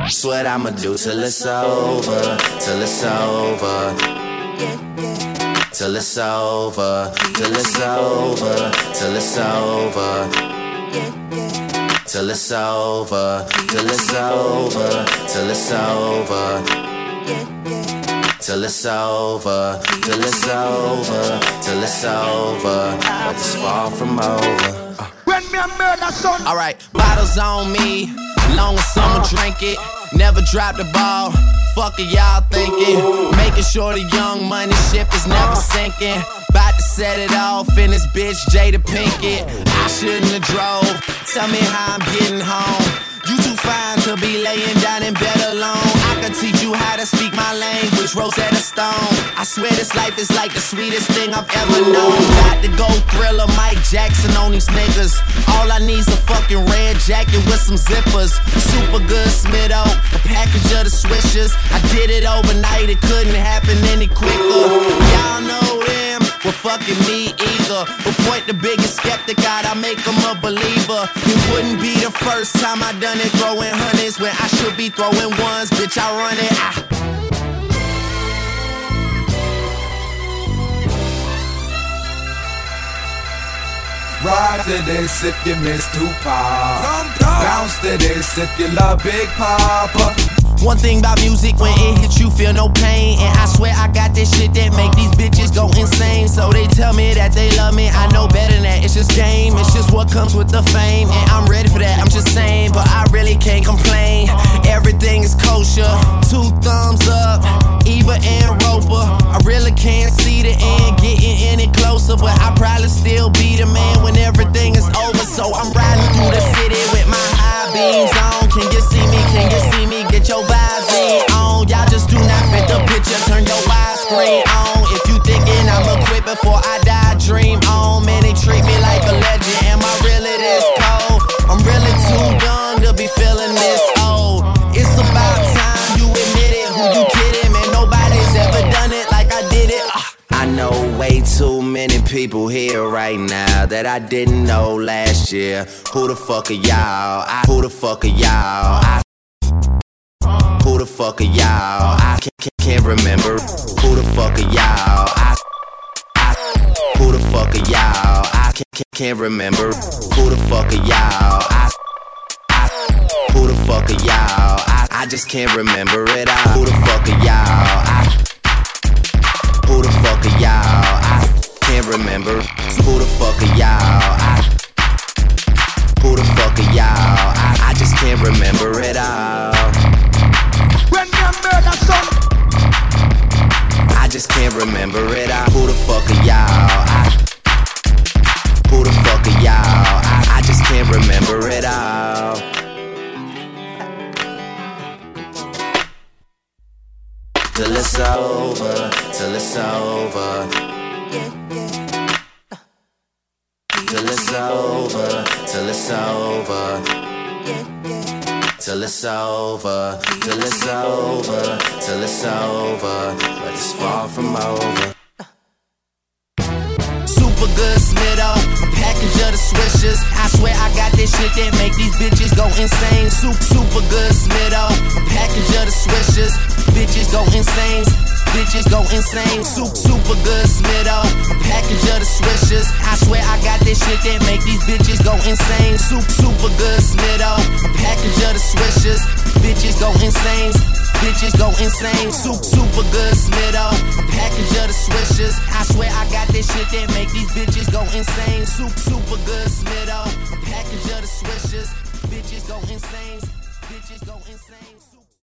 That's what I'ma do till it's over, till it's over, till it's over, till it's over, till it's over, till it's over, till it's over, till it's over, till it's over, till it's over, till it's over, but it's far from over. Alright, bottles on me, long as someone drink it. Never drop the ball, fuck it y'all thinking. Making sure the young money ship is never sinking. About to set it off in this bitch Jada Pinkett. I shouldn't have drove, tell me how I'm getting home. You too fine to be laying down in bed alone. I could teach you how to speak my language, Rosetta Stone. I swear this life is like the sweetest thing I've ever known. Got to go Thriller, Mike Jackson on these niggas. All I need's a fucking red jacket with some zippers. Super good Smitto, a package of the swishers. I did it overnight, it couldn't happen any quicker. Y'all know them, well fucking me either. But point the biggest skeptic out, I make him a believer. It wouldn't be the first time I done it, throwing hundreds when I should be throwing ones. Bitch, I run it. Ride to this if you miss Tupac. Bounce to this if you love Big Papa. One thing about music, when it hits you feel no pain. And I swear I got this shit that make these bitches go insane. So they tell me that they love me, I know better than that. It's just game, it's just what comes with the fame. And I'm ready for that, I'm just saying, but I really can't complain. Everything is kosher, 2 thumbs up, Eva and Roper. I really can't see the end getting any closer, but I probably still be the man when everything is over. So I'm riding through the city with my high beams on. Can you see me, can you see me? Get your vibes in on. Y'all just do not fit the picture, turn your widescreen on. If you thinking I'm equipped before I die, dream on. Man, they treat me like a legend. Am I really this cold? I'm really too young to be feeling this old. It's about time you admit it. Who you kidding? Man, nobody's ever done it like I did it. I know way too many people here right now that I didn't know last year. Who the fuck are y'all? Who the fuck are y'all? Who the fuck are y'all? I can't remember. Who the fuck are y'all? Who the fuck are y'all? I can't remember. Who the fuck are y'all? Who the fuck are y'all? I just can't remember it all. Who the fuck are y'all? Who the fuck are y'all? I can't remember. Who the fuck are y'all? Who the fuck are y'all? I just can't remember it all. I just can't remember it all. Who the fuck are y'all? Who the fuck are y'all? I just can't remember it all. Till it's over, till it's over, till it's over, till it's over, till it's over, till it's over, till it's over, but it's far from over. Super good Smitto, a package of the swishers. I swear I got this shit that make these bitches go insane. Super good Smitto, a package of the swishers. Bitches go insane, bitches go insane. Super good Smitto, a package of the swishers. I swear I got this shit that make these bitches go insane. Super good Smitto, a package of the swishers. Bitches go insane, bitches go insane. Super good Smitto, a package of the swishers. I swear I got this shit that make these bitches go insane. Super good Smitto, a package of the swishers. Bitches go insane, bitches go insane.